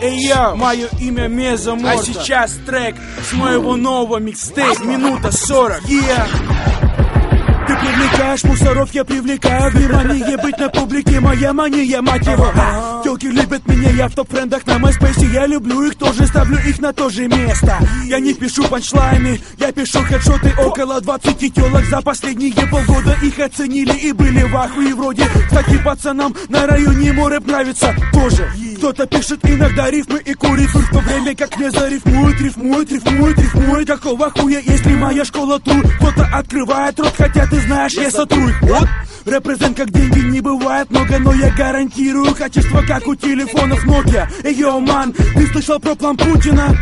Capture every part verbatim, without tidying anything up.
Эй, я, мое имя Мезоморта. А сейчас трек с моего нового микстейп. Минута сорок. Yeah. Ты привлекаешь мусоров, я привлекаю внимание. Быть на публике моя мания, мать его. Тёлки любят меня, я в топ-френдах на MySpace. Я люблю их тоже, ставлю их на то же место. Я не пишу панчлайны, я пишу хедшоты. Около двадцати тёлок за последние полгода их оценили и были в ахуе. Вроде, кстати, пацанам на районе ему рэп нравится тоже. Кто-то пишет иногда рифмы и курит, в то время как не зарифмует, рифмует, рифмует, рифмует. Какого хуя, если моя школа тру? Кто-то открывает рот, хотя ты знаешь, я сотру их. Вот, репрезент как деньги не бывает много, но я гарантирую качество, как у телефонов Nokia. Эй, йоу, ман, ты слышал про план Путина?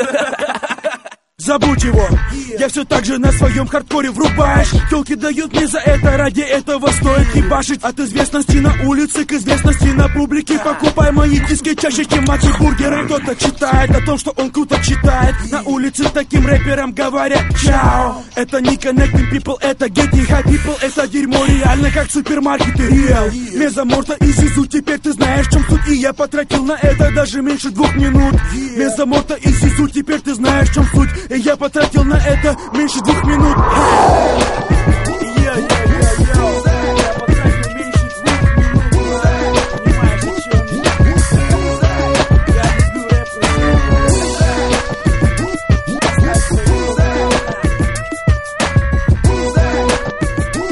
Забудь его, я все так же на своем хардкоре врубаешь. Тёлки дают мне за это, ради этого стоит ебашить. От известности на улице к известности на публике. Покупай мои диски чаще, чем маки бургеры. Кто-то читает о том, что он круто читает. На улице таким рэперам говорят чао. Это не connecting people, это getting high people. Это дерьмо реально как супермаркеты реал. Мезоморта и Зизу, теперь ты знаешь, в чем суть. И я потратил на это даже меньше двух минут. Мезоморта и Зизу, теперь ты знаешь, в чем суть. И я потратил на это меньше двух минут.